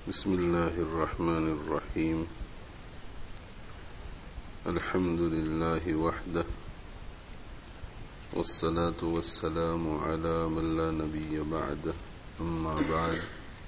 بسم الله الرحمن الرحيم الحمد لله وحده والصلاة والسلام على من لا نبي بعده أما بعد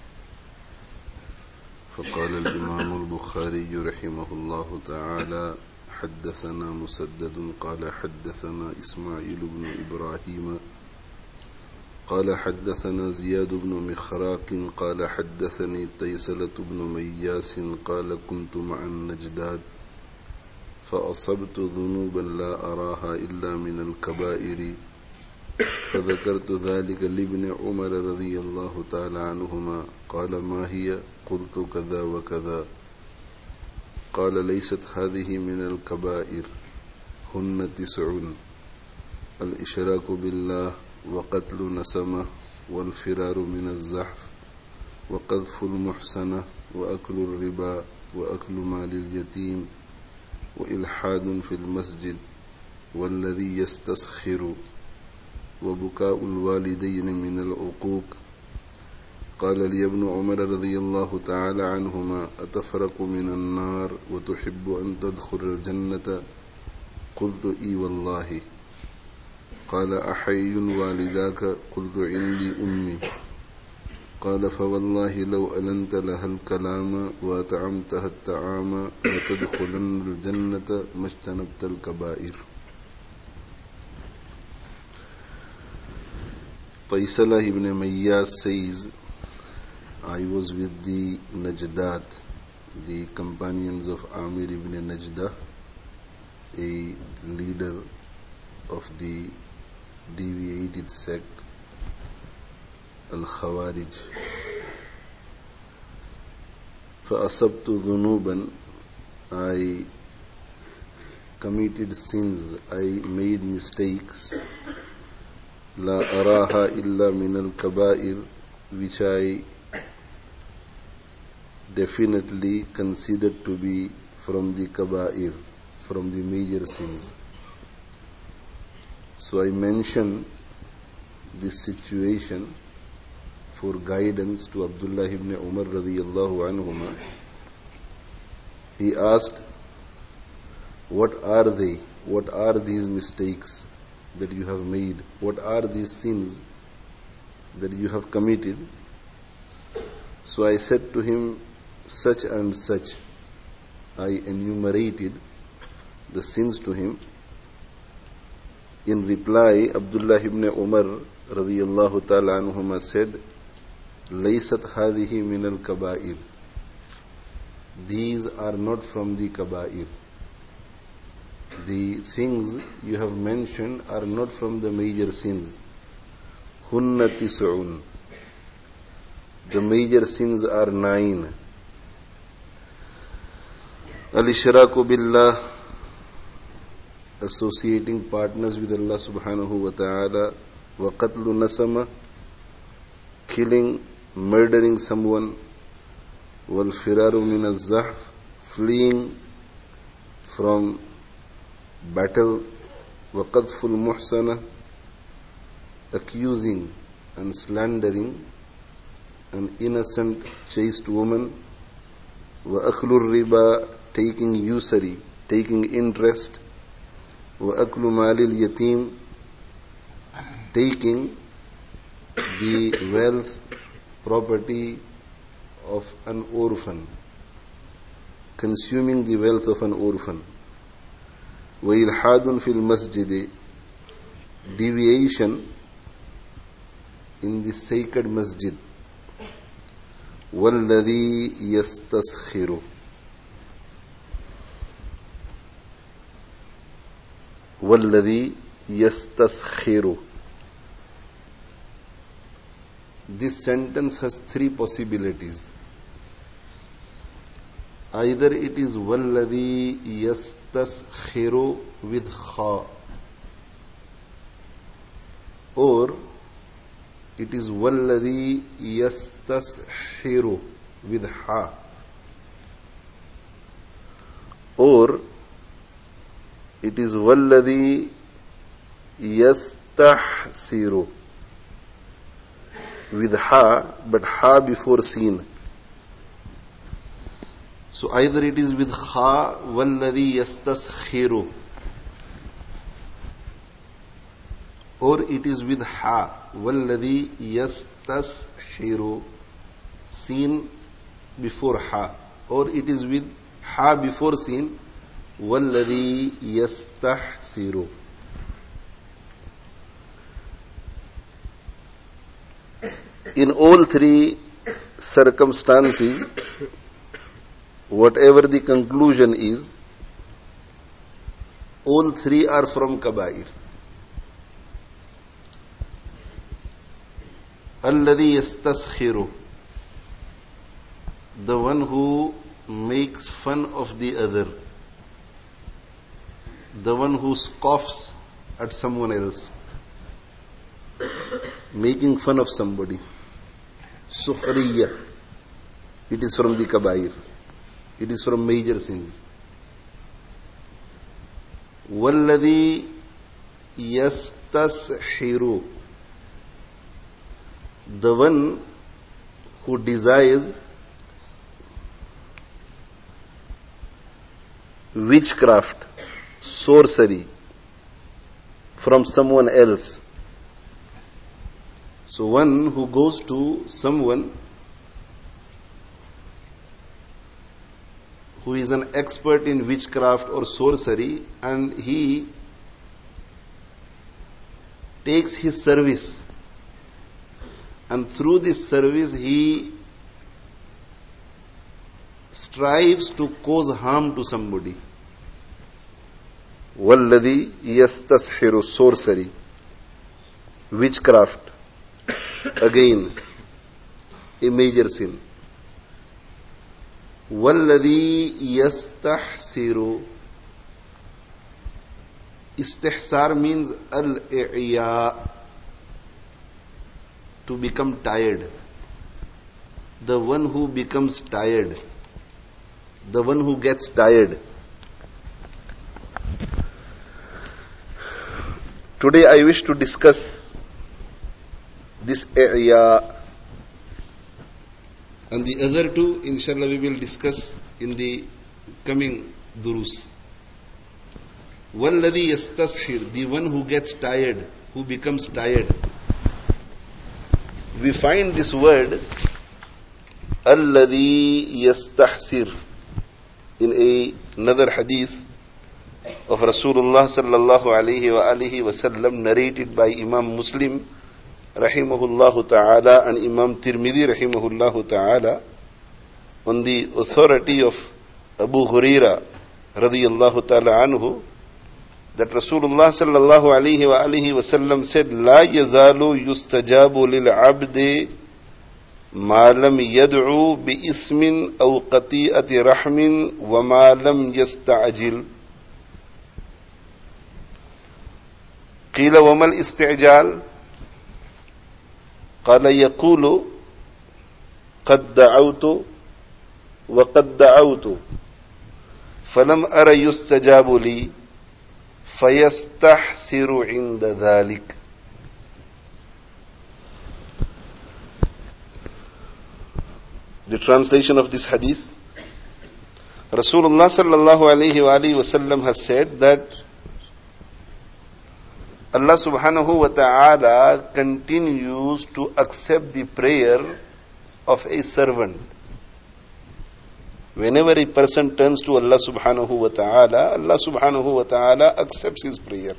فقال الإمام البخاري رحمه الله تعالى حدثنا مسدد قال حدثنا إسماعيل بن إبراهيم قال حدثنا زياد بن مخراق قال حدثني تيسلة بن مياس قال كنت مع النجداد فأصبت ذنوبا لا أراها إلا من الكبائر فذكرت ذلك لابن عمر رضي الله تعالى عنهما قال ما هي قلت كذا وكذا قال ليست هذه من الكبائر هن 9 الإشراك بالله وقتل نسمة والفرار من الزحف وقذف المحسنة وأكل الربا وأكل مال اليتيم وإلحاد في المسجد والذي يستسخر وبكاء الوالدين من العقوق قال لي ابن عمر رضي الله تعالى عنهما أتفرق من النار وتحب أن تدخل الجنة قلت إي والله قال أحي والداك قلت عندي أمي قال فوالله لو ألنت لها الكلام وأطعمتها الطعام لتدخلن الجنة ما اجتنبت الكبائر. Taisala ibn Mayyas says, I was with the Najdat, the companions of Amir ibn Najdah, a leader of the deviated sect Al-Khawarij. فَأَصَبْتُ ذُنُوبًا, I committed sins, I made mistakes. لا أراها إلا من الكبائر, which I definitely considered to be from the kaba'ir, from the major sins. So I mentioned this situation for guidance to Abdullah ibn Umar radiyallahu anhuma. He asked, what are they? What are these mistakes that you have made? What are these sins that you have committed? So I said to him, such and such. I enumerated the sins to him. In reply, Abdullah ibn Umar radiyallahu ta'ala anhuma said, Laysat hadihi min al-kaba'ir. These are not from the kaba'ir. The things you have mentioned are not from the major sins. Hunna 9. The major sins are 9. Al-Ishraku billah, associating partners with Allah subhanahu wa ta'ala. Wa qatlu nasama, killing, murdering someone. Wal firaru min az-zahf, fleeing from battle. Wa qadful muhsana, accusing and slandering an innocent chaste woman. Wa aklur riba, taking usury, taking interest. Wa aklu malil yatim, taking the wealth, property of an orphan, consuming the wealth of an orphan. Wa ilhadun fil masjid, deviation in the sacred masjid. Walladhi yastaskhiru, walladhi yastaskhiru. This sentence has 3 possibilities. Either it is walladhi yastaskhiru with kha, or it is walladhi yastaskhiru with ha, or it is walladhi yastahsiru with ha, but ha before seen. So either it is with kha, walladhi yastashiru, or it is with ha, walladhi yastashiru, seen before ha, or it is with ha before seen, walladhi yastahsiru. In all three circumstances, whatever the conclusion is, all three are from kabair. Alladhi yastaskhiru, the one who makes fun of the other, the one who scoffs at someone else, making fun of somebody. Sukhriya, it is from the kabair. It is from major sins. Walladhi yastashiru, the one who desires witchcraft, sorcery from someone else. So one who goes to someone who is an expert in witchcraft or sorcery, and he takes his service, and through this service he strives to cause harm to somebody. Walladhi yastashiru, sorcery, witchcraft, again a major sin. Walladhi yastahsiru, istihsar means al-i'ya, to become tired. The one who becomes tired, the one who gets tired. Today I wish to discuss this i'ya, and the other two, inshallah, we will discuss in the coming durus. Walladhi yastashir, the one who gets tired, who becomes tired. We find this word alladhi yastahsir in another hadith of Rasulullah sallallahu alayhi wa alihi wasallam, narrated by Imam Muslim rahimahullah ta'ala and Imam Tirmidhi rahimahullah ta'ala, on the authority of Abu Huraira radiyallahu ta'ala anhu, that Rasulullah sallallahu alayhi wa alihi wasallam said, La yazalu yustajabu lil abdi ma lam yad'u bi ismin aw qati'ati rahmin wa ma lam yasta'jil. Qila wa mal isti'jal? قال يقول قد دعوت وقد دعوت فلم أر يستجاب لي فيستحسر عند ذلك. The translation of this hadith, Rasulullah sallallahu alayhi wa alihi wasallam has said that Allah subhanahu wa ta'ala continues to accept the prayer of a servant. Whenever a person turns to Allah subhanahu wa ta'ala, Allah subhanahu wa ta'ala accepts his prayer.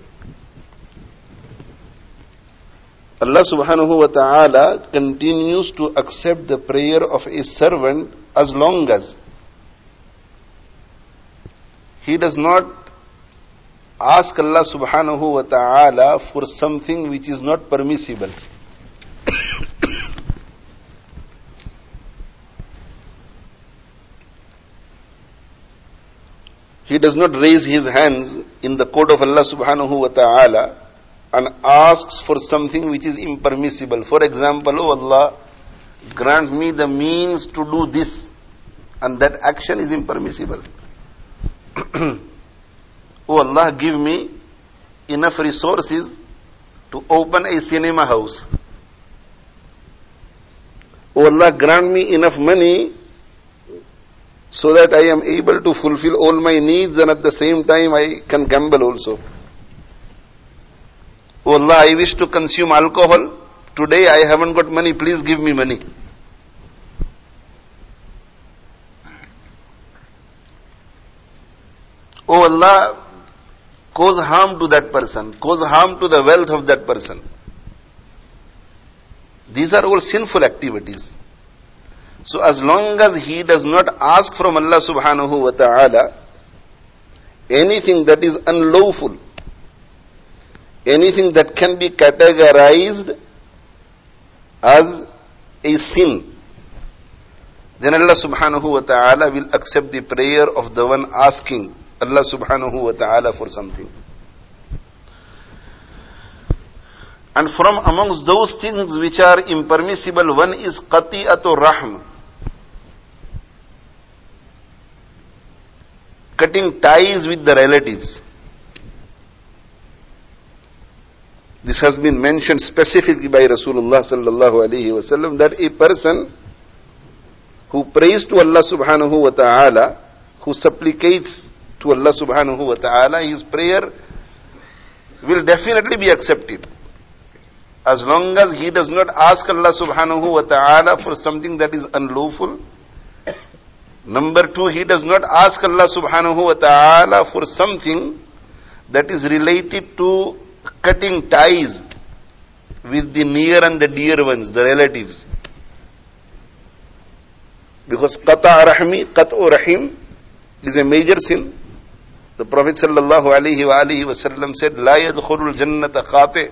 Allah subhanahu wa ta'ala continues to accept the prayer of a servant as long as he does not ask Allah subhanahu wa ta'ala for something which is not permissible. He does not raise his hands in the court of Allah subhanahu wa ta'ala and asks for something which is impermissible. For example, oh Allah, grant me the means to do this, and that action is impermissible. Oh Allah, give me enough resources to open a cinema house. Oh Allah, grant me enough money so that I am able to fulfill all my needs and at the same time I can gamble also. Oh Allah, I wish to consume alcohol. Today I haven't got money, please give me money. Oh Allah, cause harm to that person, cause harm to the wealth of that person. These are all sinful activities. So as long as he does not ask from Allah subhanahu wa ta'ala anything that is unlawful, anything that can be categorized as a sin, then Allah subhanahu wa ta'ala will accept the prayer of the one asking Allah subhanahu wa ta'ala for something. And from amongst those things which are impermissible, one is qati'atu rahm, cutting ties with the relatives. This has been mentioned specifically by Rasulullah sallallahu alaihi wasallam, that a person who prays to Allah subhanahu wa ta'ala, who supplicates to Allah subhanahu wa ta'ala, his prayer will definitely be accepted. As long as he does not ask Allah subhanahu wa ta'ala for something that is unlawful. Number two, he does not ask Allah subhanahu wa ta'ala for something that is related to cutting ties with the near and the dear ones, the relatives. Because qat'u rahim is a major sin. The Prophet sallallahu alaihi wasallam said, La yadkhulul jannata qati'.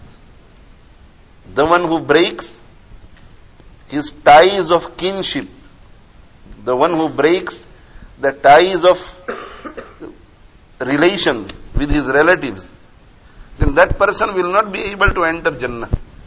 The one who breaks his ties of kinship, the one who breaks the ties of relations with his relatives, then that person will not be able to enter Jannah.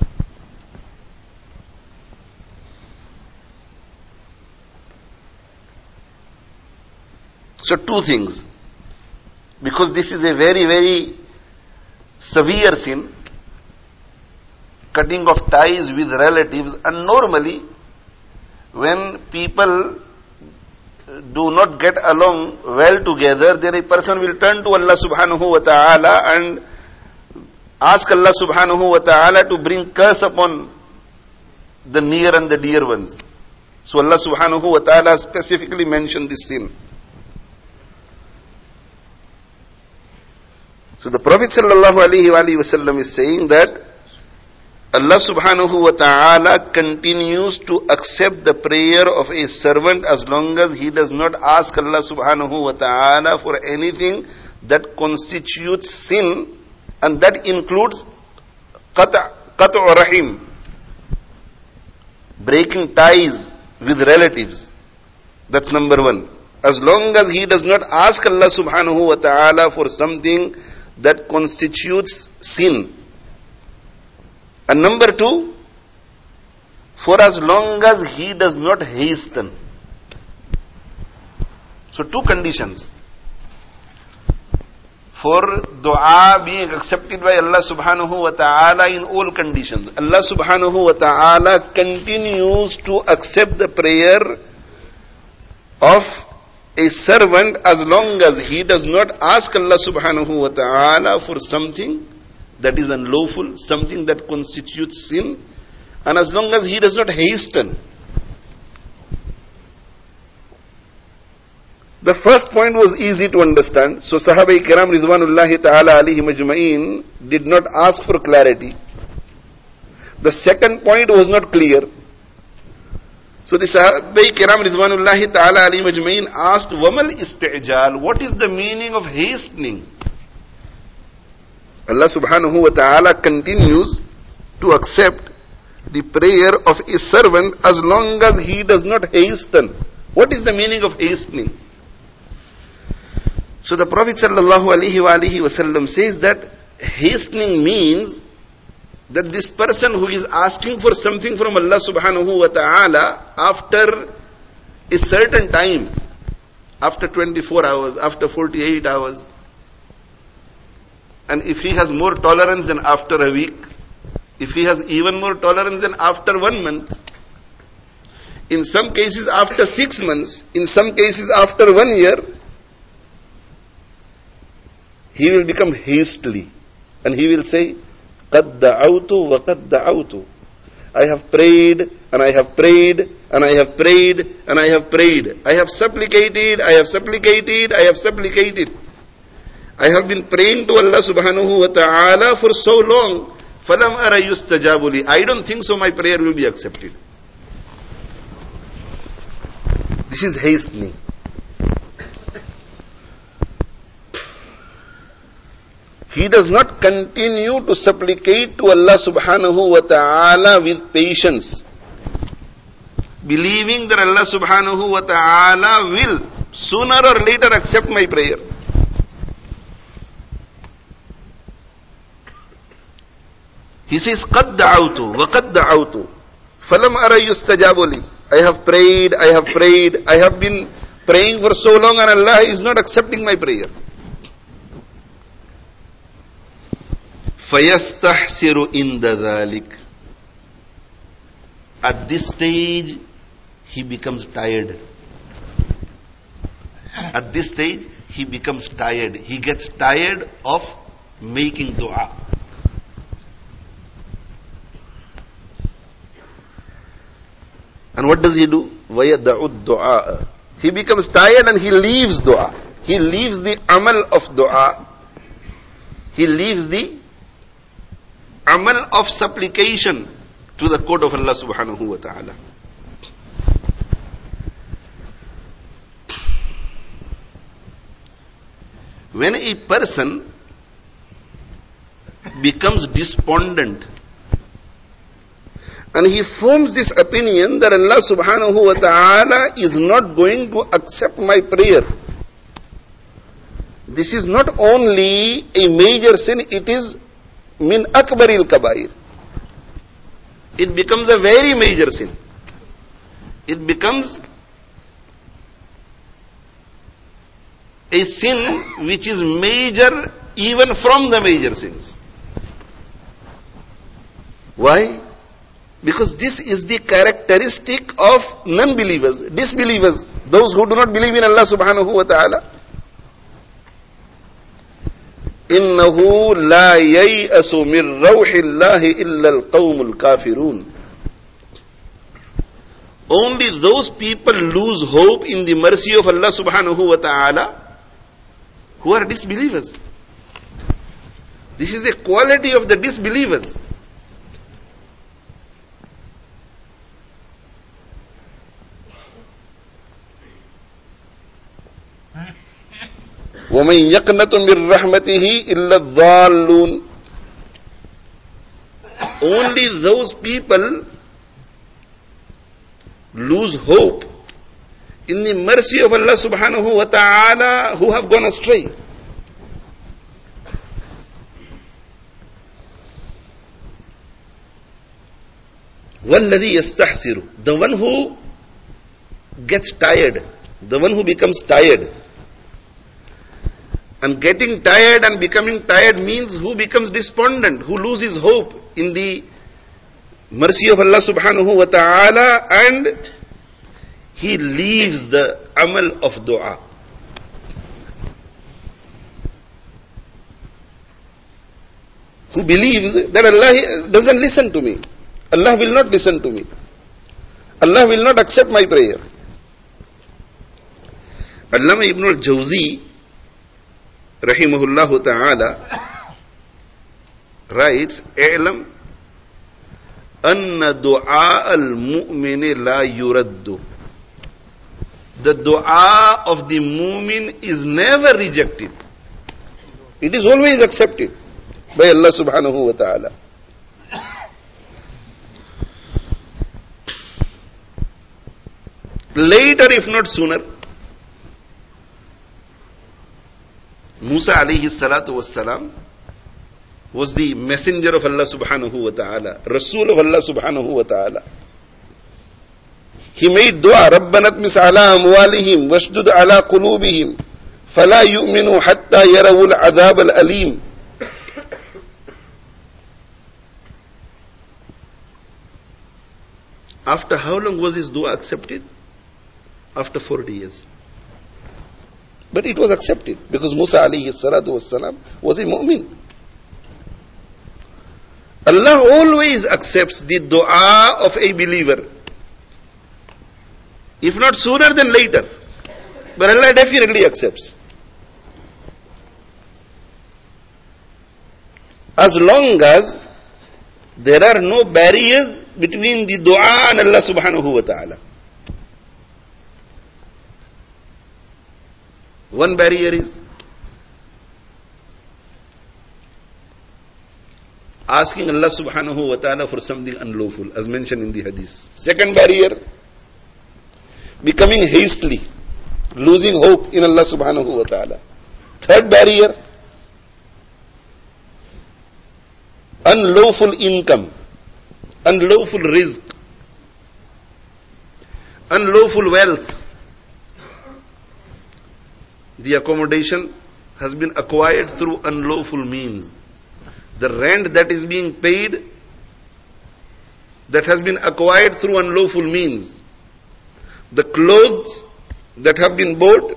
So two things. Because this is a very, very severe sin, cutting of ties with relatives, and normally when people do not get along well together, then a person will turn to Allah subhanahu wa ta'ala and ask Allah subhanahu wa ta'ala to bring curse upon the near and the dear ones. So Allah subhanahu wa ta'ala specifically mentioned this sin. So the Prophet sallallahu alaihi wasallam is saying that Allah subhanahu wa ta'ala continues to accept the prayer of a servant as long as he does not ask Allah subhanahu wa ta'ala for anything that constitutes sin, and that includes qat'u rahim, breaking ties with relatives. That's number one. As long as he does not ask Allah subhanahu wa ta'ala for something that constitutes sin. And number two, for as long as he does not hasten. So two conditions for dua being accepted by Allah subhanahu wa ta'ala in all conditions. Allah subhanahu wa ta'ala continues to accept the prayer of a servant as long as he does not ask Allah subhanahu wa ta'ala for something that is unlawful, something that constitutes sin, and as long as he does not hasten. The first point was easy to understand. So Sahaba Kiram Ridwanullahi ta'ala alayhim ajma'in did not ask for clarity. The second point was not clear. So the Sahaba Kiram Ridwanullahi ta'ala alayhim ajma'in asked, Wamal isti'jal, what is the meaning of hastening? Allah subhanahu wa ta'ala continues to accept the prayer of a servant as long as he does not hasten. What is the meaning of hastening? So the Prophet sallallahu alaihi wasallam says that hastening means that this person who is asking for something from Allah subhanahu wa ta'ala after a certain time, after 24 hours, after 48 hours, and if he has more tolerance than after a week, if he has even more tolerance than after 1 month, in some cases after 6 months, in some cases after 1 year, he will become hastily and he will say, قَدْ دَعَوْتُ وَقَدْ دَعَوْتُ. I have prayed and I have prayed and I have prayed and I have prayed. I have supplicated, I have supplicated, I have supplicated. I have been praying to Allah subhanahu wa ta'ala for so long. فَلَمْ أَرَ يُسْتَجَابُ لِي. I don't think so my prayer will be accepted. This is hastening. He does not continue to supplicate to Allah subhanahu wa ta'ala with patience, believing that Allah subhanahu wa ta'ala will sooner or later accept my prayer. He says, قَدْ دَعَوْتُ وَقَدْ دَعَوْتُ فَلَمْ أَرَ يُسْتَجَابُ لِي. I have prayed, I have prayed, I have been praying for so long and Allah is not accepting my prayer. فَيَسْتَحْسِرُ إِنْدَ ذَلِكَ. At this stage, he becomes tired. At this stage, he becomes tired. He gets tired of making dua. And what does he do? وَيَدَعُ الدُّعَاءَ. He becomes tired and he leaves dua. He leaves the amal of dua. He leaves the amal of supplication to the court of Allah subhanahu wa ta'ala. When a person becomes despondent and he forms this opinion that Allah subhanahu wa ta'ala is not going to accept my prayer, this is not only a major sin, it is min akbaril kabair. It becomes a very major sin. It becomes a sin which is major even from the major sins. Why? Because this is the characteristic of non-believers, disbelievers, those who do not believe in Allah subhanahu wa ta'ala. إِنَّهُ لَا يَيْأَسُ مِنْ رَوْحِ اللَّهِ إِلَّا الْقَوْمُ الْكَافِرُونَ. Only those people lose hope in the mercy of Allah subhanahu wa ta'ala who are disbelievers. This is a quality of the disbelievers. وَمَنْ يَقْنَطُ مِنْ رَحْمَتِهِ إِلَّا الضَّالُّونَ. Only those people lose hope in the mercy of Allah subhanahu wa ta'ala who have gone astray. وَالَّذِي يَسْتَحْسِرُ. The one who gets tired, the one who becomes tired. And getting tired and becoming tired means who becomes despondent, who loses hope in the mercy of Allah subhanahu wa ta'ala, and he leaves the amal of dua. Who believes that Allah doesn't listen to me. Allah will not listen to me. Allah will not accept my prayer. Allama Ibn al-Jawzi rahimahullah ta'ala writes, "I'lam anna du'a al-mu'mini la yuraddu." The dua of the mu'min is never rejected. It is always accepted by Allah subhanahu wa ta'ala. Later, if not sooner, Musa alayhi salatu wassalam was the messenger of Allah subhanahu wa ta'ala, Rasul of Allah subhanahu wa ta'ala. He made dua, رَبَّنَا اطْمِسْ عَلَىٰ أَمْوَالِهِمْ وَاشْدُدْ عَلَىٰ قُلُوبِهِمْ فَلَا يُؤْمِنُوا حَتَّى يَرَوُا الْعَذَابَ الْأَلِيمِ. After how long was his dua accepted? After 40 years. But it was accepted because Musa alayhi salatu wassalam was a mu'min. Allah always accepts the dua of a believer. If not sooner than later. But Allah definitely accepts. As long as there are no barriers between the dua and Allah subhanahu wa ta'ala. One barrier is asking Allah subhanahu wa ta'ala for something unlawful, as mentioned in the hadith. Second barrier, becoming hastily, losing hope in Allah subhanahu wa ta'ala. Third barrier, unlawful income, unlawful rizq, unlawful wealth. The accommodation has been acquired through unlawful means. The rent that is being paid, that has been acquired through unlawful means. The clothes that have been bought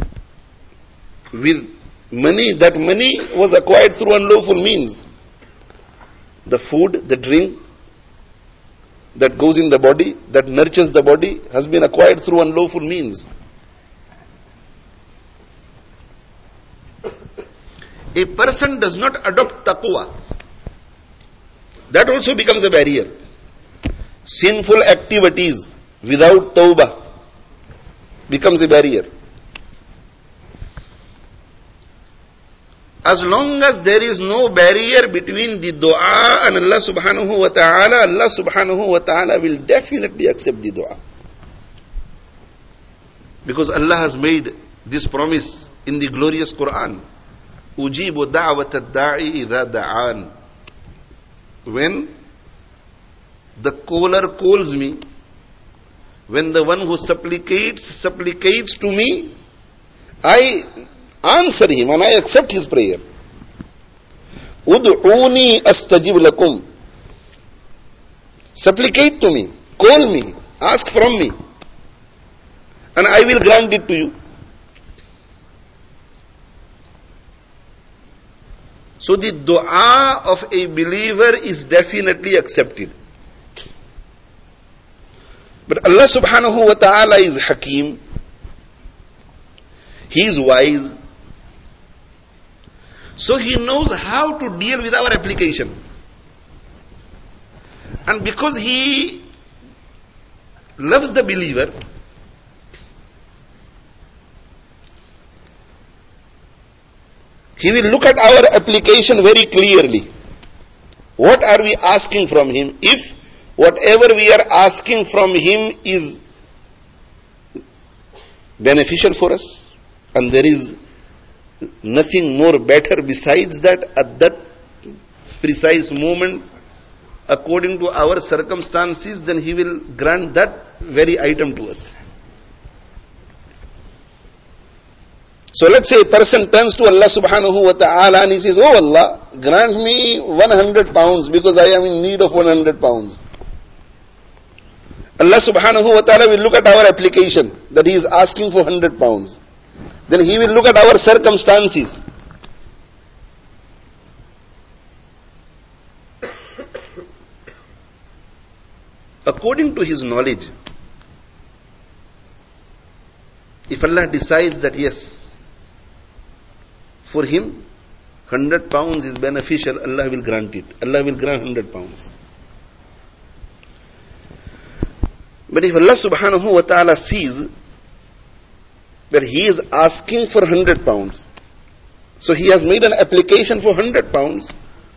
with money, that money was acquired through unlawful means. The food, the drink that goes in the body, that nurtures the body, has been acquired through unlawful means. A person does not adopt taqwa. That also becomes a barrier. Sinful activities without tawbah becomes a barrier. As long as there is no barrier between the dua and Allah subhanahu wa ta'ala, Allah subhanahu wa ta'ala will definitely accept the dua. Because Allah has made this promise in the glorious Quran. Ujibu da'wat ad-da'i idha da'an. When the caller calls me, when the one who supplicates to me, I answer him and I accept his prayer. Ud'uni astajib lakum. Supplicate to me, call me, ask from me, and I will grant it to you. So the dua of a believer is definitely accepted. But Allah subhanahu wa ta'ala is Hakim. He is wise. So He knows how to deal with our application. And because He loves the believer, He will look at our application very clearly. What are we asking from Him? If whatever we are asking from Him is beneficial for us, and there is nothing more better besides that at that precise moment, according to our circumstances, then He will grant that very item to us. So let's say a person turns to Allah subhanahu wa ta'ala and he says, "Oh Allah, grant me 100 pounds because I am in need of 100 pounds. Allah subhanahu wa ta'ala will look at our application that He is asking for 100 pounds. Then He will look at our circumstances. According to His knowledge, if Allah decides that yes, for him 100 pounds is beneficial, Allah will grant it. Allah will grant 100 pounds. But if Allah subhanahu wa ta'ala sees that he is asking for 100 pounds, so he has made an application for 100 pounds,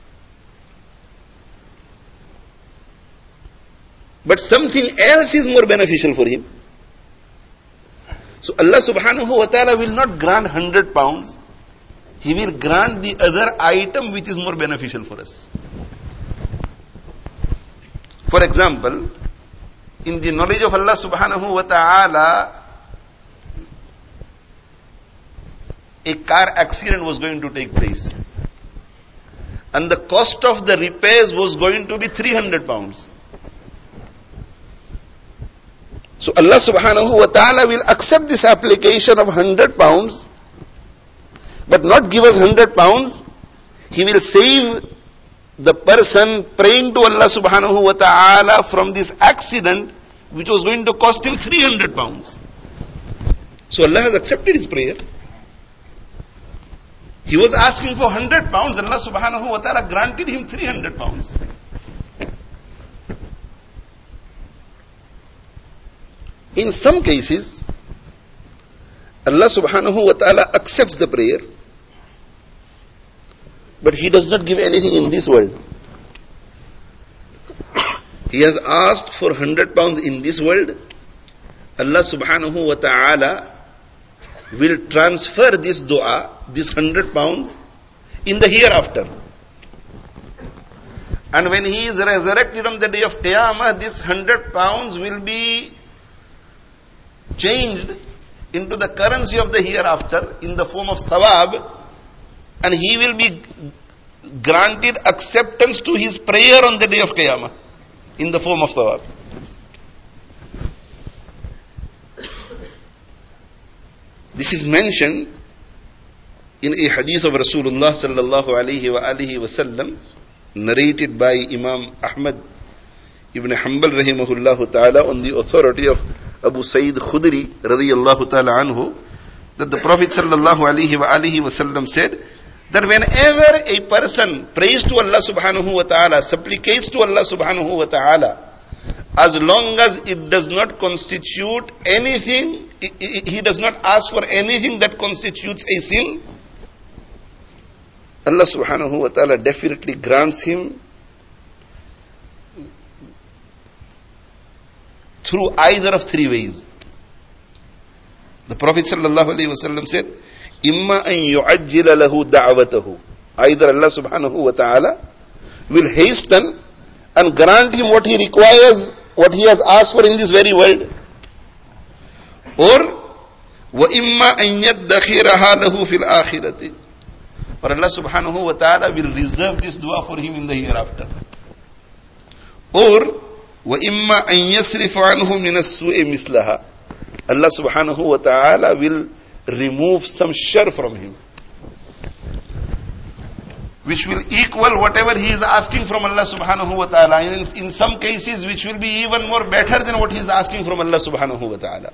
but something else is more beneficial for him, so Allah subhanahu wa ta'ala will not grant 100 pounds, He will grant the other item which is more beneficial for us. For example, in the knowledge of Allah subhanahu wa ta'ala, a car accident was going to take place. And the cost of the repairs was going to be 300 pounds. So Allah subhanahu wa ta'ala will accept this application of 100 pounds, but not give us 100 pounds. He will save the person praying to Allah subhanahu wa ta'ala from this accident which was going to cost him 300 pounds. So Allah has accepted his prayer. He was asking for 100 pounds. Allah subhanahu wa ta'ala granted him 300 pounds. In some cases, Allah subhanahu wa ta'ala accepts the prayer, but He does not give anything in this world. He has asked for 100 pounds in this world. Allah subhanahu wa ta'ala will transfer this dua, this 100 pounds, in the hereafter. And when he is resurrected on the day of Qiyamah, this 100 pounds will be changed into the currency of the hereafter in the form of thawab, and he will be granted acceptance to his prayer on the day of Qiyamah in the form of thawab. This is mentioned in a hadith of Rasulullah sallallahu alayhi wa alihi wasallam, narrated by Imam Ahmad ibn Hanbal rahimahullah ta'ala on the authority of Abu Sa'id Khudri radiyallahu ta'ala anhu, that the Prophet sallallahu alayhi wa alihi wasallam said that whenever a person prays to Allah subhanahu wa ta'ala, supplicates to Allah subhanahu wa ta'ala, as long as it does not constitute anything, he does not ask for anything that constitutes a sin, Allah subhanahu wa ta'ala definitely grants him through either of three ways. The Prophet sallallahu alaihi wasallam said, "Imma an yu'ajjila lahu da'watahu." Either Allah subhanahu wa ta'ala will hasten and grant him what he requires, what he has asked for in this very world. Or, wa imma an yaddakhiraha lahu fil akhirati. Or Allah subhanahu wa ta'ala will reserve this dua for him in the hereafter. Or, وَإِمَّا أَن يَصْرِفَ عَنْهُ مِنَ السُّوءِ مِثْلَهَا. Allah subhanahu wa ta'ala will remove some shar from him, which will equal whatever he is asking from Allah subhanahu wa ta'ala. In some cases, which will be even more better than what he is asking from Allah subhanahu wa ta'ala.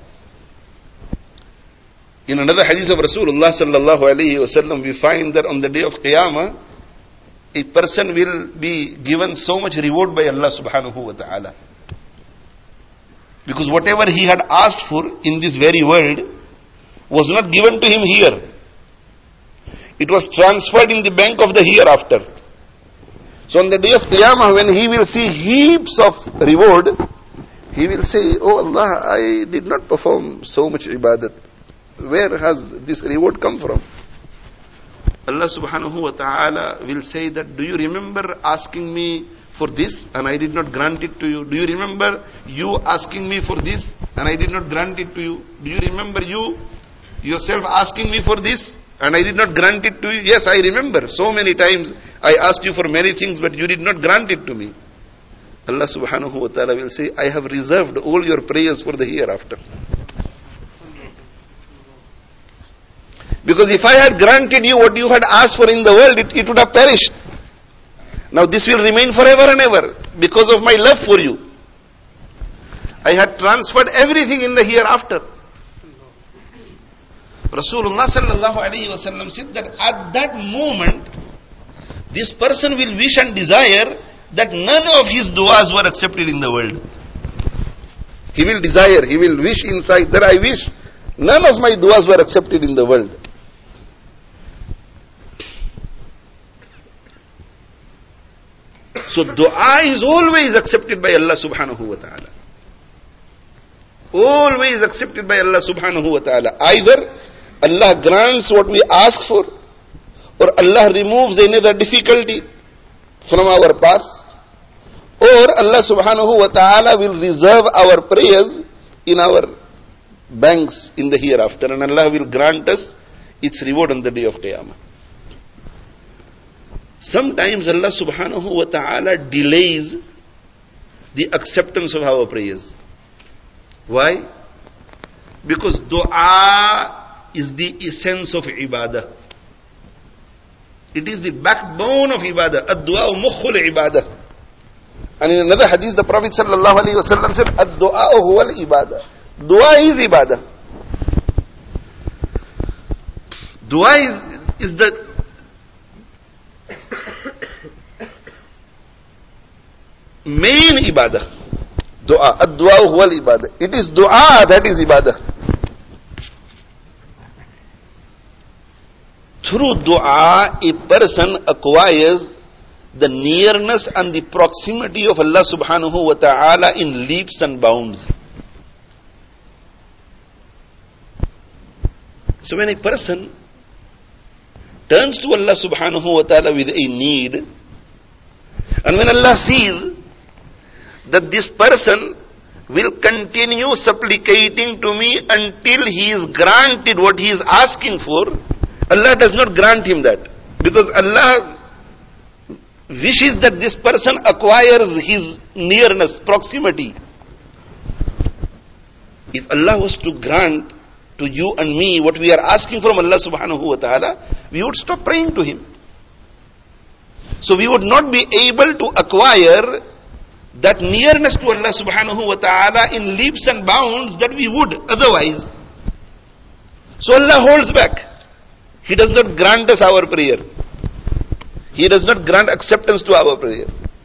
In another hadith of Rasulullah sallallahu alayhi wa sallam, we find that on the day of Qiyamah, a person will be given so much reward by Allah subhanahu wa ta'ala. Because whatever he had asked for in this very world was not given to him here. It was transferred in the bank of the hereafter. So on the day of Qiyamah, when he will see heaps of reward, he will say, "Oh Allah, I did not perform so much ibadat. Where has this reward come from?" Allah subhanahu wa ta'ala will say that, "Do you remember asking me for this and I did not grant it to you? Do you remember you asking me for this and I did not grant it to you? Do you remember you yourself asking me for this and I did not grant it to you? Yes, I remember. So many times I asked you for many things, but you did not grant it to me." Allah subhanahu wa ta'ala will say, "I have reserved all your prayers for the hereafter. Because if I had granted you what you had asked for in the world, it would have perished. Now this will remain forever and ever because of my love for you. I had transferred everything in the hereafter." Rasulullah sallallahu alayhi wa sallam said that at that moment, this person will wish and desire that none of his du'as were accepted in the world. He will desire, he will wish inside that I wish none of my du'as were accepted in the world. So dua is always accepted by Allah subhanahu wa ta'ala. Always accepted by Allah subhanahu wa ta'ala. Either Allah grants what we ask for, or Allah removes another difficulty from our path, or Allah subhanahu wa ta'ala will reserve our prayers in our banks in the hereafter, and Allah will grant us its reward on the day of Qiyamah. Sometimes Allah subhanahu wa ta'ala delays the acceptance of our prayers. Why? Because dua is the essence of ibadah. It is the backbone of ibadah. Ad-du'a mukhul ibadah. And in another hadith, the Prophet sallallahu alaihi wasallam said, Ad-du'a huwa al-ibadah. Dua is ibadah. Dua is the main ibadah. Dua. Ad-du'a huwa al-ibadah. It is dua that is ibadah. Through dua, a person acquires the nearness and the proximity of Allah subhanahu wa ta'ala in leaps and bounds. So when a person turns to Allah subhanahu wa ta'ala with a need, and when Allah sees that this person will continue supplicating to me until he is granted what he is asking for, Allah does not grant him that. Because Allah wishes that this person acquires his nearness, proximity. If Allah was to grant to you and me what we are asking from Allah subhanahu wa ta'ala, we would stop praying to Him. So we would not be able to acquire that nearness to Allah subhanahu wa ta'ala in leaps and bounds that we would otherwise. So Allah holds back. He does not grant us our prayer. He does not grant acceptance to our prayer.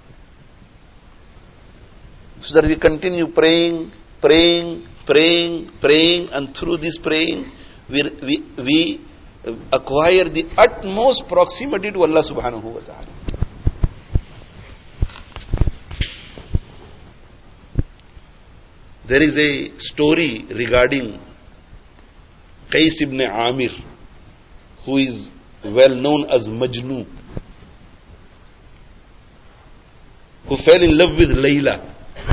So that we continue praying, and through this praying, we acquire the utmost proximity to Allah subhanahu wa ta'ala. There is a story regarding Qais ibn Amir, who is well known as Majnu, who fell in love with Layla.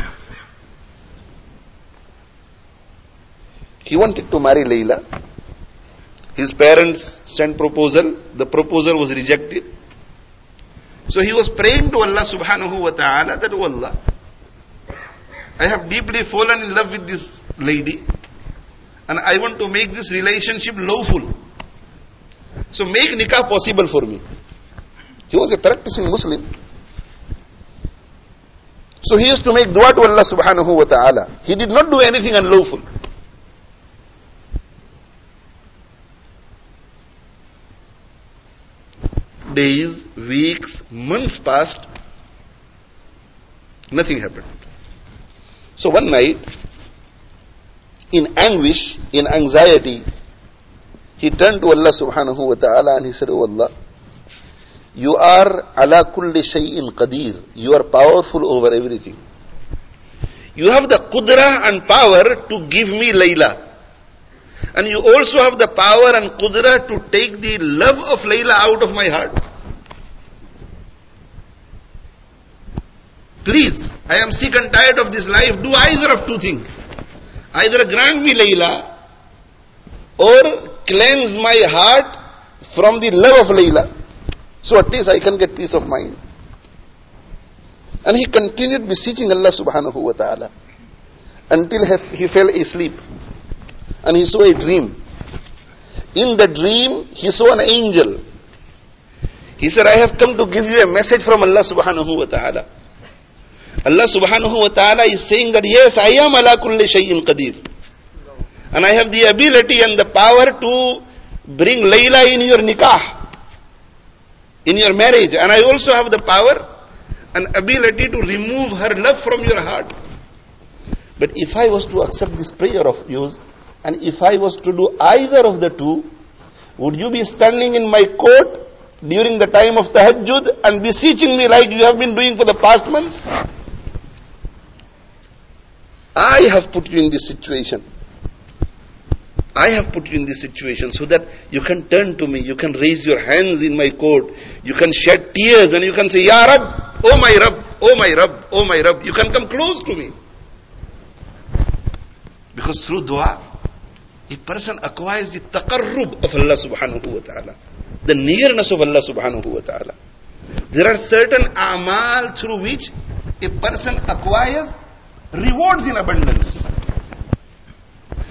He wanted to marry Layla. His parents sent proposal. The proposal was rejected. So he was praying to Allah subhanahu wa ta'ala that, oh Allah, I have deeply fallen in love with this lady and I want to make this relationship lawful. So make nikah possible for me. He was a practicing Muslim. So he used to make dua to Allah subhanahu wa ta'ala. He did not do anything unlawful. Days, weeks, months passed. Nothing happened. So one night, in anguish, in anxiety, he turned to Allah subhanahu wa ta'ala and he said, oh Allah, you are ala kulli shay'in qadir. You are powerful over everything. You have the qudra and power to give me Layla. And you also have the power and qudra to take the love of Layla out of my heart. Please, I am sick and tired of this life. Do either of two things. Either grant me Layla or cleanse my heart from the love of Layla. So at least I can get peace of mind. And he continued beseeching Allah subhanahu wa ta'ala until he fell asleep. And he saw a dream. In the dream, he saw an angel. He said, I have come to give you a message from Allah subhanahu wa ta'ala. Allah subhanahu wa ta'ala is saying that yes, I am ala kulli shay'in qadir. And I have the ability and the power to bring Layla in your nikah, in your marriage. And I also have the power and ability to remove her love from your heart. But if I was to accept this prayer of yours, and if I was to do either of the two, would you be standing in my court during the time of tahajjud and beseeching me like you have been doing for the past months? I have put you in this situation. I have put you in this situation so that you can turn to me, you can raise your hands in my court, you can shed tears and you can say, Ya Rabb, oh my Rabb, oh my Rabb, oh my Rabb. You can come close to me. Because through dua, a person acquires the taqarrub of Allah subhanahu wa ta'ala, the nearness of Allah subhanahu wa ta'ala. There are certain a'mal through which a person acquires rewards in abundance.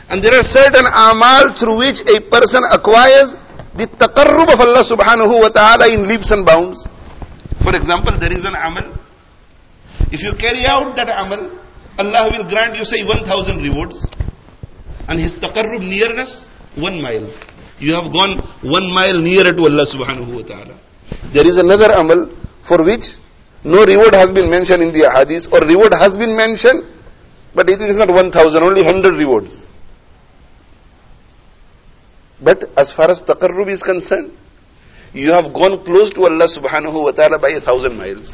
And there are certain amal through which a person acquires the taqarrub of Allah subhanahu wa ta'ala in leaps and bounds. For example, there is an amal. If you carry out that amal, Allah will grant you, say, 1,000 rewards. And His taqarrub nearness, 1 mile. You have gone 1 mile nearer to Allah subhanahu wa ta'ala. There is another amal for which no reward has been mentioned in the ahadith, or reward has been mentioned, but it is not 1,000, only 100 rewards. But as far as taqarrub is concerned, you have gone close to Allah subhanahu wa ta'ala by 1,000 miles.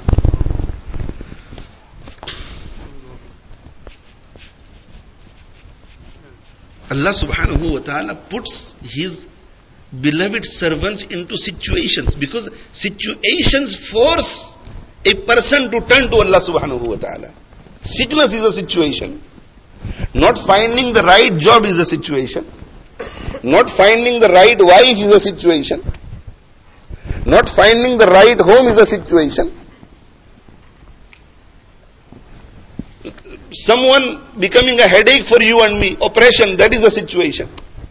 Allah subhanahu wa ta'ala puts His beloved servants into situations, because situations force a person to turn to Allah subhanahu wa ta'ala. Sickness is a situation. Not finding the right job is a situation. Not finding the right wife is a situation. Not finding the right home is a situation. Someone becoming a headache for you and me, oppression, that is a situation.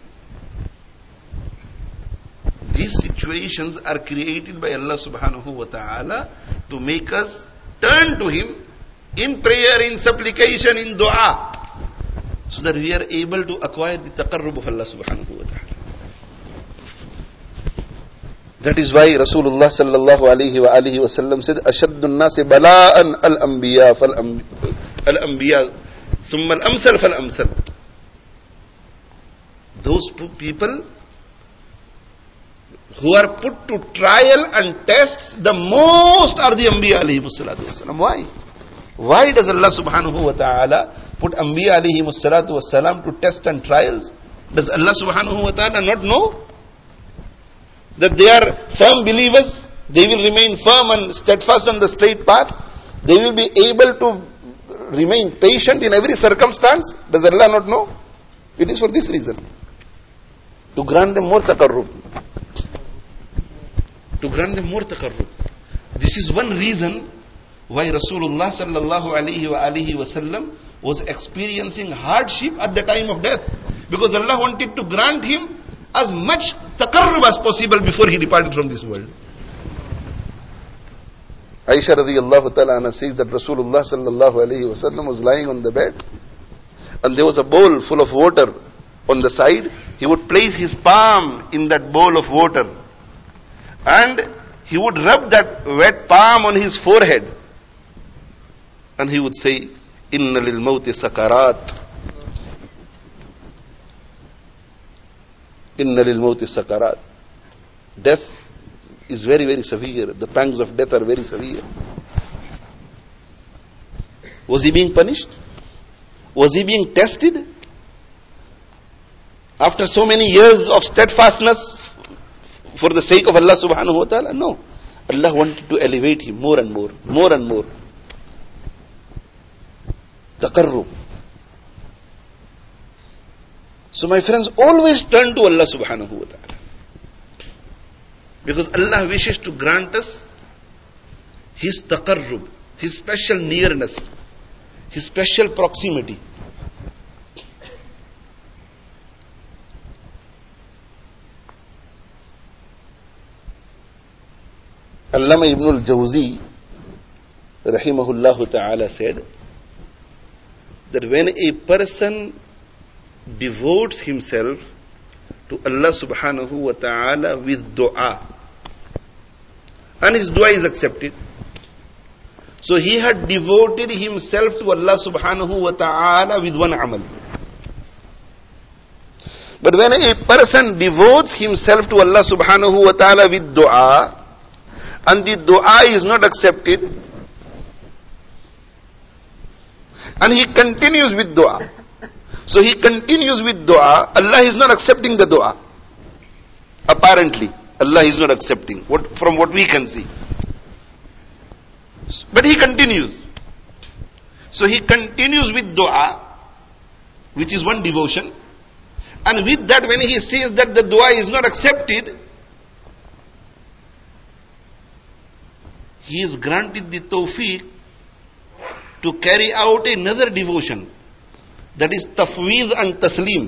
These situations are created by Allah subhanahu wa ta'ala to make us turn to Him in prayer, in supplication, in dua, so that we are able to acquire the taqarrub of Allah subhanahu wa ta'ala. That is why Rasulullah sallallahu alayhi wa alihi wa sallam said, أَشَدُّ النَّاسِ بَلَاءً الْأَنْبِيَاء فَالْأَنْبِيَاء ثُمَّ الْأَمْثَلْ فَالْأَمْثَلْ. Those people who are put to trial and tests the most are the Anbiya alayhi salatu wasalam. Why? Why does Allah subhanahu wa ta'ala put Anbiya alayhi salatu wasalam to test and trials? Does Allah subhanahu wa ta'ala not know that they are firm believers? They will remain firm and steadfast on the straight path. They will be able to remain patient in every circumstance. Does Allah not know? It is for this reason. To grant them more taqarrub. To grant them more taqarrub. This is one reason why Rasulullah sallallahu alayhi wa alihi wasallam was experiencing hardship at the time of death. Because Allah wanted to grant him as much taqarrub as possible before he departed from this world. Aisha radiyallahu ta'ala anha says that Rasulullah sallallahu alayhi wa sallam was lying on the bed, and there was a bowl full of water on the side. He would place his palm in that bowl of water, and he would rub that wet palm on his forehead, and he would say, Inna lil mawti sakarat. Inna lil mawti sakarat. Death is very, very severe. The pangs of death are very severe. Was he being punished? Was he being tested? After so many years of steadfastness for the sake of Allah subhanahu wa ta'ala? No. Allah wanted to elevate him more and more, more and more. Taqarrub. So my friends, always turn to Allah subhanahu wa ta'ala. Because Allah wishes to grant us His taqarrub, His special nearness, His special proximity. Allama Ibn al-Jawzi rahimahullah ta'ala said that when a person devotes himself to Allah subhanahu wa ta'ala with dua, and his dua is accepted, so he had devoted himself to Allah subhanahu wa ta'ala with one amal. But when a person devotes himself to Allah subhanahu wa ta'ala with dua, and the dua is not accepted, and he continues with dua, so he continues with dua, Allah is not accepting the dua. Apparently, Allah is not accepting, from what we can see. But he continues. So he continues with dua, which is one devotion. And with that, when he says that the dua is not accepted, he is granted the tawfiq to carry out another devotion. That is tafweez and taslim.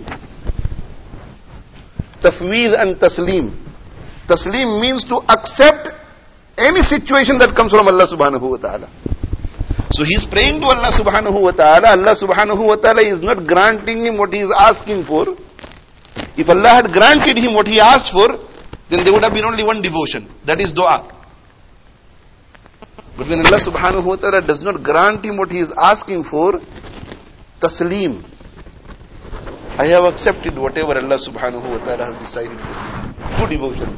Tafweez and taslim. Taslim means to accept any situation that comes from Allah subhanahu wa ta'ala. So he is praying to Allah subhanahu wa ta'ala. Allah subhanahu wa ta'ala is not granting him what he is asking for. If Allah had granted him what he asked for, then there would have been only one devotion. That is dua. But when Allah subhanahu wa ta'ala does not grant him what he is asking for, taslim. I have accepted whatever Allah subhanahu wa ta'ala has decided for me. Two devotions.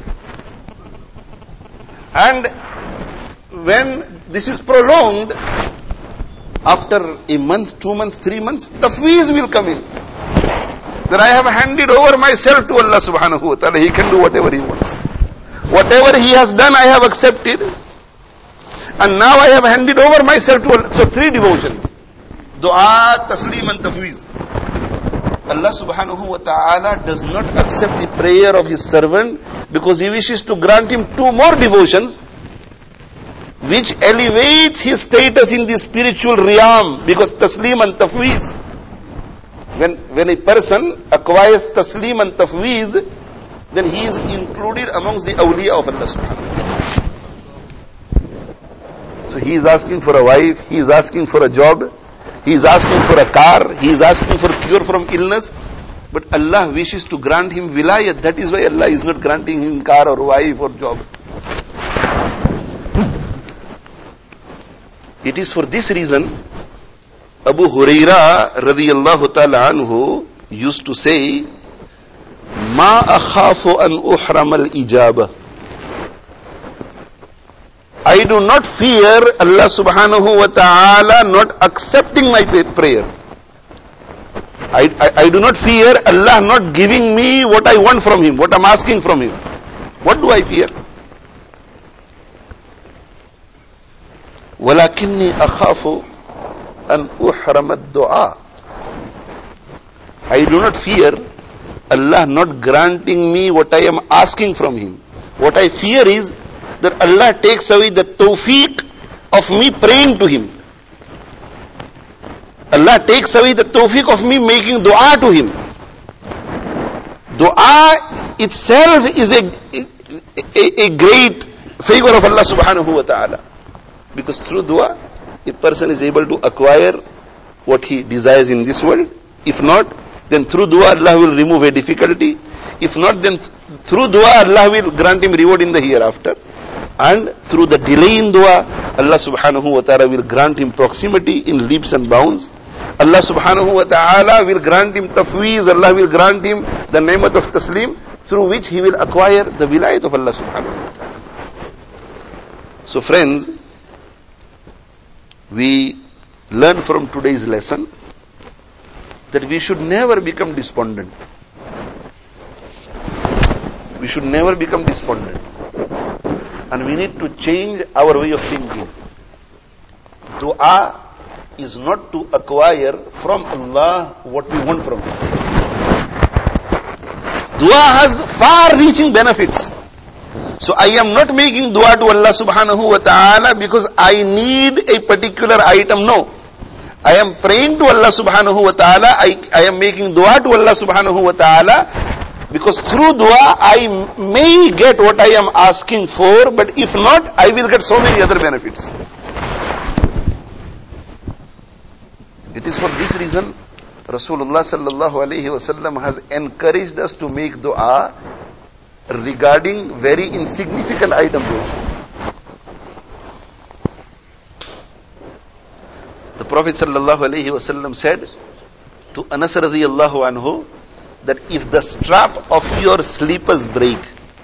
And when this is prolonged, after a month, 2 months, 3 months, tafweez will come in. That I have handed over myself to Allah subhanahu wa ta'ala. He can do whatever he wants. Whatever he has done, I have accepted. And now I have handed over myself to Allah. So 3 devotions. Dua, taslim and tafweez. Allah subhanahu wa ta'ala does not accept the prayer of his servant because he wishes to grant him 2 more devotions which elevates his status in the spiritual realm, because taslim and tafweez. When a person acquires taslim and tafweez, then he is included amongst the awliya of Allah subhanahu wa ta'ala. So he is asking for a wife, he is asking for a job, he is asking for a car, he is asking for cure from illness, but Allah wishes to grant him wilayat. That is why Allah is not granting him car or wife or job. It is for this reason Abu Huraira radiyallahu ta'ala anhu used to say, Ma akhafu an uhram al-ijaba. I do not fear Allah subhanahu wa ta'ala not accepting my prayer. I do not fear Allah not giving me what I want from him, what I'm asking from him. What do I fear? وَلَكِنِّي أَخَافُ أَنْ أُحْرَمَ الدُّعَاء. I do not fear Allah not granting me what I am asking from him. What I fear is that Allah takes away the tawfiq of me praying to him. Allah takes away the tawfiq of me making dua to him. Dua itself is a great favor of Allah subhanahu wa ta'ala. Because through dua, a person is able to acquire what he desires in this world. If not, then through dua Allah will remove a difficulty. If not, then through dua Allah will grant him reward in the hereafter. And through the delay in dua, Allah subhanahu wa ta'ala will grant him proximity in leaps and bounds. Allah subhanahu wa ta'ala will grant him tafweez, Allah will grant him the ni'mat of taslim, through which he will acquire the wilayat of Allah subhanahu wa ta'ala. So friends, we learn from today's lesson that we should never become despondent. We should never become despondent. And we need to change our way of thinking. Dua is not to acquire from Allah what we want from him. Dua has far-reaching benefits. So I am not making dua to Allah subhanahu wa ta'ala because I need a particular item. No. I am praying to Allah subhanahu wa ta'ala. I am making dua to Allah subhanahu wa ta'ala because through dua I may get what I am asking for, but if not, I will get so many other benefits. It is for this reason Rasulullah sallallahu alayhi wa sallam has encouraged us to make dua regarding very insignificant items also. The Prophet sallallahu alayhi wa sallam said to Anas radiyallahu anhu that if the strap of your slippers break,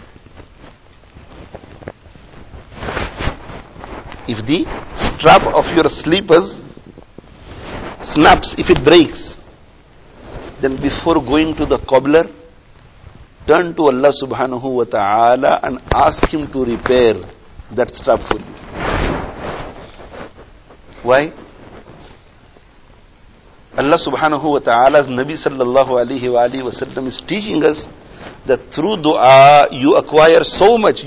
if the strap of your slippers snaps, if it breaks, then before going to the cobbler, turn to Allah subhanahu wa ta'ala and ask him to repair that strap for you. Why? Allah subhanahu wa ta'ala's Nabi sallallahu alayhi wa alihi wa sallam is teaching us that through dua you acquire so much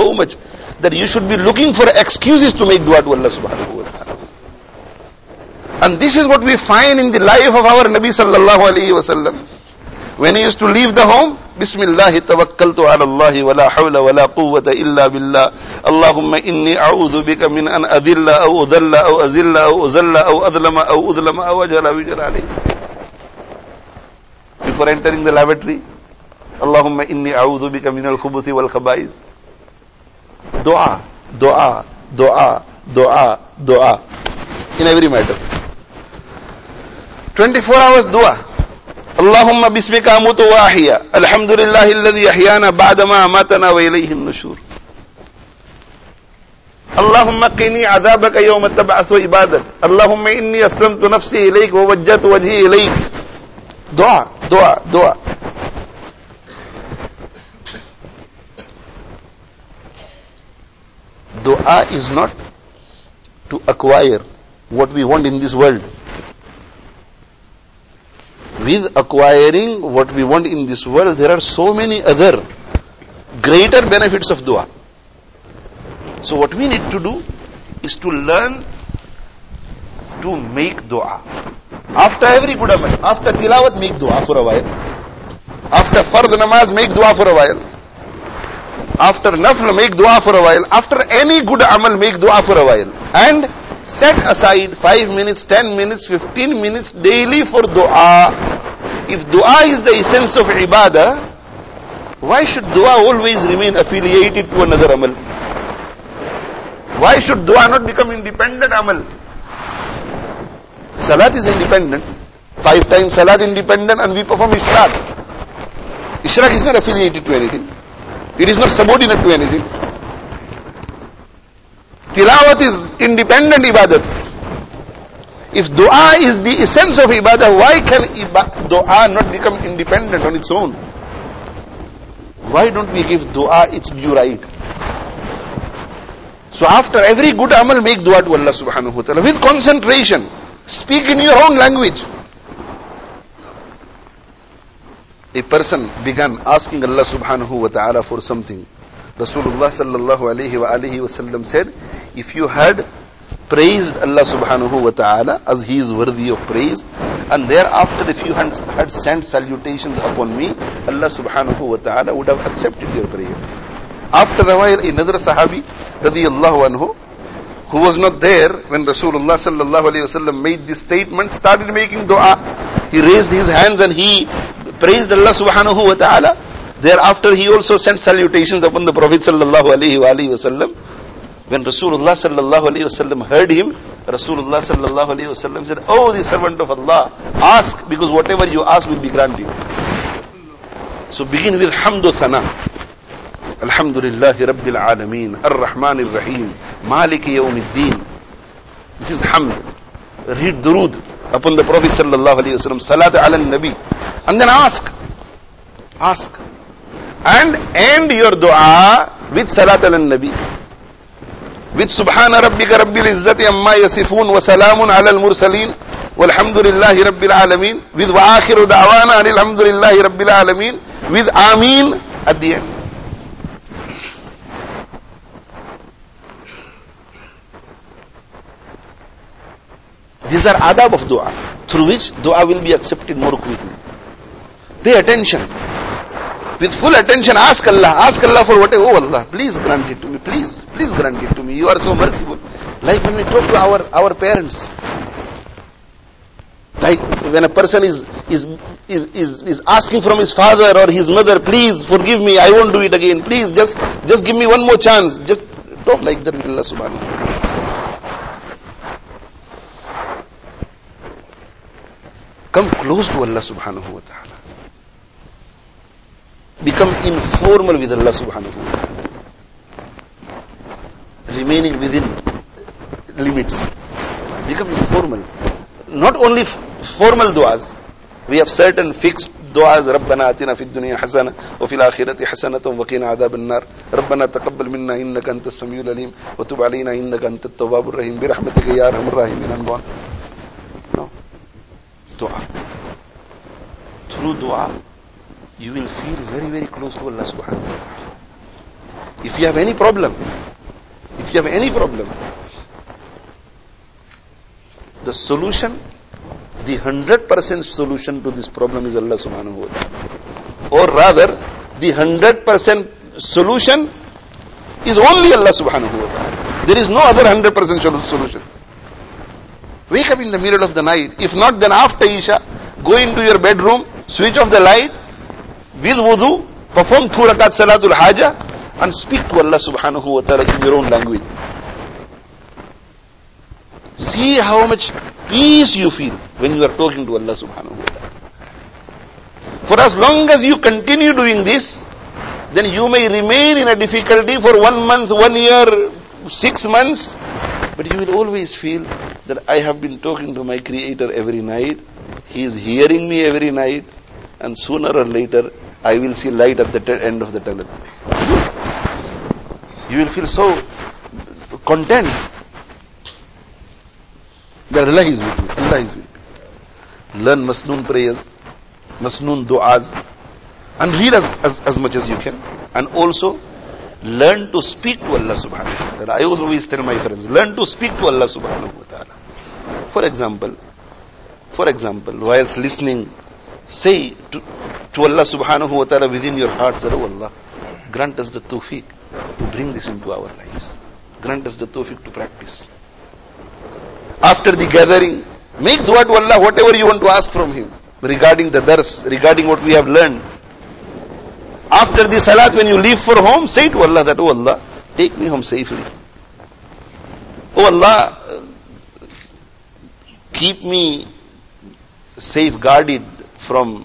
that you should be looking for excuses to make dua to Allah subhanahu wa ta'ala. And this is what we find in the life of our Nabi sallallahu alayhi wa sallam. When he used to leave the home, Bismillah tawakkaltu ala Allah wa la hawla wa la quwwata illa billah. Allahumma inni a'udhu bika min an adilla aw udalla aw azilla aw uzalla aw adlama aw udlama aw ajala bi jalali. Before entering the lavatory, Allahumma inni a'udhu bika min al-khubuthi wal khaba'ith. Dua, dua, dua, dua, dua. In every matter. 24 hours dua. اللهم باسمك أموت وأحيا الحمد لله الذي أحيانا بعدما أماتنا وإليه النشور اللهم قني عذابك يوم تبعث عبادك اللهم إني أسلمت نفسي إليك ووجهت وجهي إليك دعاء دعاء دعاء. Dua is not to acquire what we want in this world. With acquiring what we want in this world, there are so many other greater benefits of dua. So what we need to do is to learn to make dua. After every good amal, after tilawat, make dua for a while. After fard namaz, make dua for a while. After nafl, make dua for a while. After any good amal, make dua for a while. And set aside 5 minutes, 10 minutes, 15 minutes daily for dua. If dua is the essence of ibadah, why should dua always remain affiliated to another amal? Why should dua not become independent amal? Salat is independent. 5 times salat independent, and we perform ishraq. Ishraq is not affiliated to anything. It is not subordinate to anything. Tilawat is independent ibadat. If dua is the essence of ibadah, why can dua not become independent on its own? Why don't we give dua its due right? So after every good amal, make dua to Allah subhanahu wa ta'ala with concentration. Speak in your own language. A person began asking Allah subhanahu wa ta'ala for something. Rasulullah sallallahu alayhi wa alihi wa sallam said, if you had praised Allah subhanahu wa ta'ala as He is worthy of praise, and thereafter if you had sent salutations upon me, Allah subhanahu wa ta'ala would have accepted your prayer. After a while, another sahabi radiyallahu anhu, who was not there when Rasulullah sallallahu alayhi wa sallam made this statement, started making dua. He raised his hands and he praised Allah subhanahu wa ta'ala. Thereafter he also sent salutations upon the Prophet sallallahu alayhi wa sallam. When Rasulullah sallallahu alayhi wa sallam heard him, Rasulullah sallallahu alayhi wa sallam said, oh, the servant of Allah, ask, because whatever you ask will be granted. So begin with hamdu thana. Alhamdulillahi Rabbil Alameen, Ar-Rahman Ar-Rahim, Maliki Yawmiddin. This is hamd. Read durood upon the Prophet sallallahu alayhi wa sallam, salat ala nabi, and then ask. Ask. And end your dua with salat ala nabi. With Subhana Rabbika Rabbil Izzati Amma Yasifun wa Salamun ala al-Mursaleen walhamdulillahi Rabbil Alameen. With wa akhiru da'wana alhamdulillahi Rabbil Alameen. With Ameen at the end. These are adab of dua, through which dua will be accepted more quickly. Pay attention. With full attention, ask Allah for whatever. Oh Allah, please grant it to me. Please grant it to me. You are so merciful. Like when we talk to our parents. Like when a person is asking from his father or his mother, please forgive me, I won't do it again. Please just give me one more chance. Just talk like that with Allah subhanahu wa ta'ala. Come close to Allah subhanahu wa ta'ala. Become informal with Allah subhanahu wa ta'ala. Remaining within limits. Become informal. Not only formal du'as. We have certain fixed du'as. ربنا آتنا في الدنيا حسنة وفي الآخرة حسنة وقنا عذاب النار. ربنا تقبل منا إنك أنت السميع العليم وتب علينا إنك أنت التواب الرحيم برحمتك يا أرحم الراحمين. And go on. No. Dua. Through dua, you will feel very, very close to Allah subhanahu wa ta'ala. If you have any problem, the the solution, the 100% solution to this problem is Allah subhanahu wa ta'ala. Or rather, the 100% solution is only Allah subhanahu wa ta'ala. There is no other 100% solution. Wake up in the middle of the night. If not, then after Isha, go into your bedroom, switch off the light, with wudu, perform 2 rakat salatul haja, and speak to Allah subhanahu wa ta'ala in your own language. See how much peace you feel when you are talking to Allah subhanahu wa ta'ala. For as long as you continue doing this, then you may remain in a difficulty for 1 month, 1 year, 6 months, but you will always feel that I have been talking to my Creator every night, He is hearing me every night, and sooner or later I will see light at the end of the tunnel. You will feel so content that Allah is with you. Allah is with you. Learn Masnoon prayers, Masnoon du'as, and read as much as you can. And also, learn to speak to Allah subhanahu wa ta'ala. I always tell my friends, learn to speak to Allah subhanahu wa ta'ala. For example, whilst listening, say to Allah subhanahu wa ta'ala within your heart, Oh Allah, grant us the tawfiq to bring this into our lives. Grant us the tawfiq to practice. After the gathering, make dua to Allah, whatever you want to ask from Him, regarding the dars, regarding what we have learned. After the salat, when you leave for home, say to Allah that, Oh Allah, take me home safely. Oh Allah, keep me safeguarded from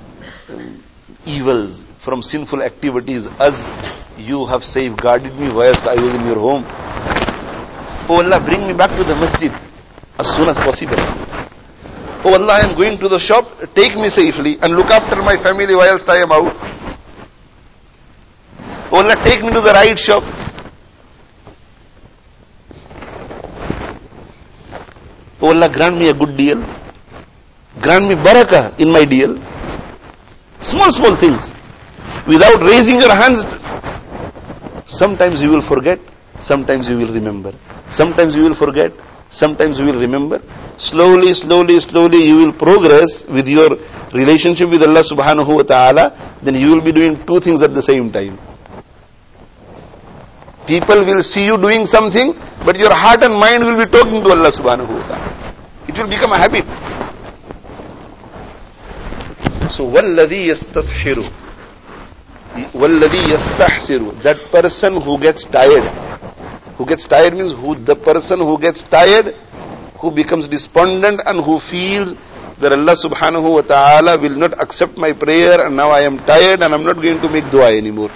evils, from sinful activities, as you have safeguarded me whilst I was in your home. Oh Allah, bring me back to the masjid as soon as possible. Oh Allah, I am going to the shop, take me safely and look after my family whilst I am out. Oh Allah, take me to the right shop. Oh Allah, grant me a good deal. Grant me barakah in my deal. Small things. Without raising your hands, sometimes you will forget, sometimes you will remember. Sometimes you will forget, sometimes you will remember. Slowly you will progress with your relationship with Allah subhanahu wa ta'ala. Then you will be doing 2 things at the same time. People will see you doing something, but your heart and mind will be talking to Allah subhanahu wa ta'ala. It will become a habit. So, وَالَّذِي يَسْتَسْحِرُ وَالَّذِي يَسْتَحْسِرُ, that person who gets tired. Who gets tired means the person who gets tired, who becomes despondent and who feels that Allah subhanahu wa ta'ala will not accept my prayer and now I am tired and I am not going to make dua anymore.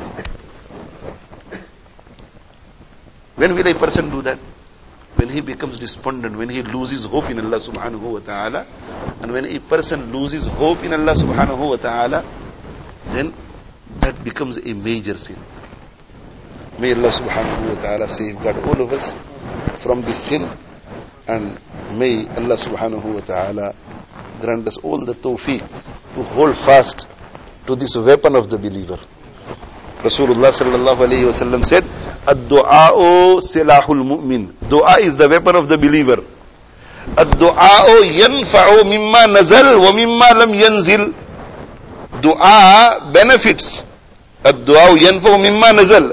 When will a person do that? When he becomes despondent, when he loses hope in Allah subhanahu wa ta'ala. And when a person loses hope in Allah subhanahu wa ta'ala, then that becomes a major sin. May Allah subhanahu wa ta'ala safeguard all of us from this sin, and may Allah subhanahu wa ta'ala grant us all the tawfiq to hold fast to this weapon of the believer. Rasulullah sallallahu alayhi wa sallam said, Ad-du'a'u silahul mu'min. Dua is the weapon of the believer. Ad-du'a'u yanfa'u mimma nazal wa mimma lam yanzil. Dua benefits. Ad-du'a'u yanfa'u mimma nazal.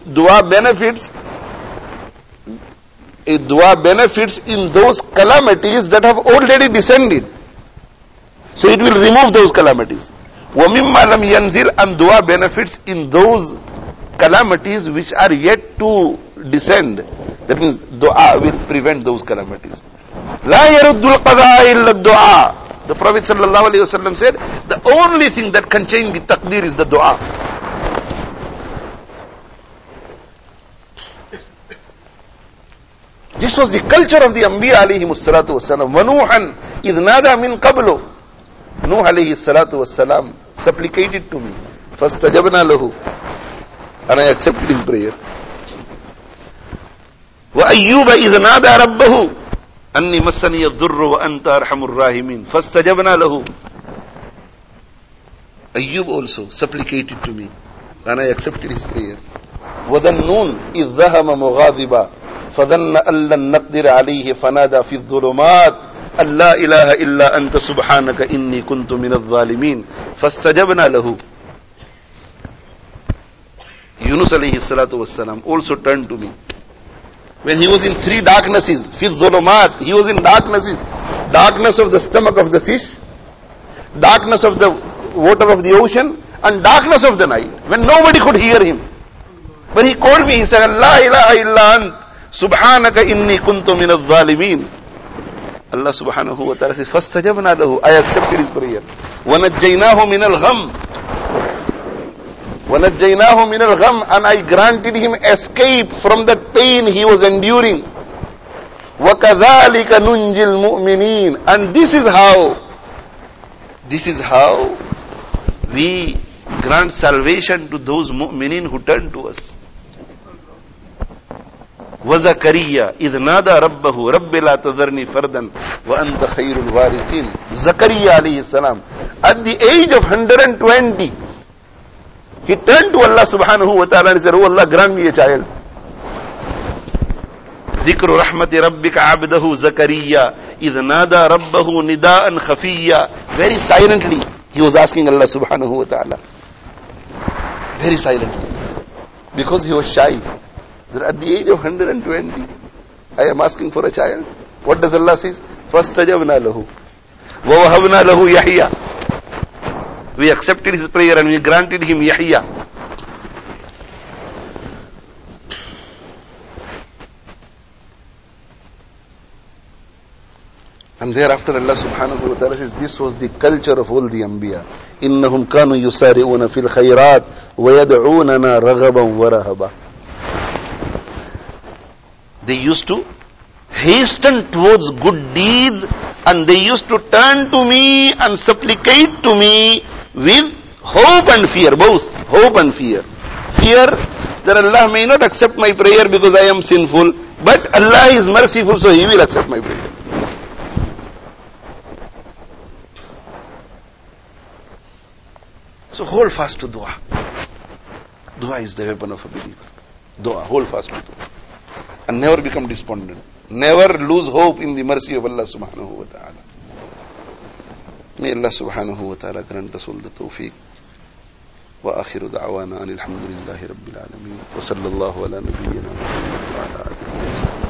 A dua benefits in those calamities that have already descended. So it will remove those calamities. وَمِمَّا لَمْ يَنْزِلْ, and dua benefits in those calamities which are yet to descend. That means dua will prevent those calamities. لَا يَرُدُّ الْقَضَاءَ إِلَّا الدُّعَاء. The Prophet sallallahu alayhi wa sallam said, the only thing that can change the taqdeer is the dua. This was the culture of the Anbiya alayhimus salatu wassalam. وَنُوحًا إِذْ نَادَى مِنْ قَبْلُ. Nuh alayhi salatu wassalam supplicated to me. فَاسْتَجَبْنَا لَهُ, and I accepted his prayer. وَأَيُّوبَ إِذْ نَادَى رَبَّهُ أَنِّي مَسَّنِيَ الضُّرُّ وَأَنْتَ أَرْحَمُ الرَّاحِمِينَ فَاسْتَجَبْنَا لَهُ. Ayyub also supplicated to me, and I accepted his prayer. وَذَنُّونَ إِذْ ذَهَبَ مُغَاضِبًا فظن أن لن نقدر عليه فنادى في الظلمات أن لا إله إلا أنت سبحانك إني كنت من الظالمين فاستجبنا له. Yunus alayhi salatu wassalam also turned to me. When he was in three darknesses, fi dhulumat, he was in darknesses. Darkness of the stomach of the fish, darkness of the water of the ocean, and darkness of the night, when nobody could hear him. But he called me, he said, La ilaha illa ant, subhanaka inni kuntu min al-zalimin. Allah subhanahu wa ta'ala says, فَاسْتَجَبْنَا لَهُ. I accepted his prayer. وَنَجَّيْنَاهُ مِنَ الْغَمِّ. وَنَجَّيْنَاهُ مِنَ الْغَمِّ. And I granted him escape from that pain he was enduring. وَكَذَلِكَ نُنْجِي الْمُؤْمِنِينَ. And this is how we grant salvation to those mu'minin who turn to us. وَزَكَرِيَّا إِذْ نَادَى رَبَّهُ رَبِّ لَا تَذَرْنِي فَرْدًا وَأَنْتَ خَيْرُ الْوَارِثِينَ. Zakaria alayhi salam, at the age of 120, he turned to Allah subhanahu wa ta'ala and said, Oh Allah, grant me a child. ذِكْرُ رَحْمَةِ رَبِّكَ عَبْدَهُ زَكَرِيَّا إِذْ نَادَى رَبَّهُ نِدَاءً خَفِيًّا. Very silently, he was asking Allah subhanahu wa ta'ala. Very silently. Because he was shy. That at the age of 120, I am asking for a child. What does Allah say? فَاسْتَجَبْنَا لَهُ وَوَهَبْنَا لَهُ يَحْيَى. We accepted his prayer and we granted him Yahya. And thereafter Allah subhanahu wa ta'ala says, this was the culture of all the Anbiya. إِنَّهُمْ كَانُوا يُسَارِعُونَ فِي الْخَيْرَاتِ وَيَدْعُونَنَا رَغَبًا وَرَهَبًا. They used to hasten towards good deeds and they used to turn to me and supplicate to me with hope and fear, both hope and fear. Fear that Allah may not accept my prayer because I am sinful, but Allah is merciful, so He will accept my prayer. So hold fast to dua. Dua is the weapon of a believer. Dua, hold fast to dua. And never become despondent. Never lose hope in the mercy of Allah subhanahu wa ta'ala. May Allah subhanahu wa ta'ala grant us all the tawfiq. Wa akhiru da'wana anil hamdulillahi rabbil alameen. Wa sallallahu ala nabiyyina wa ala alihi wa sallam.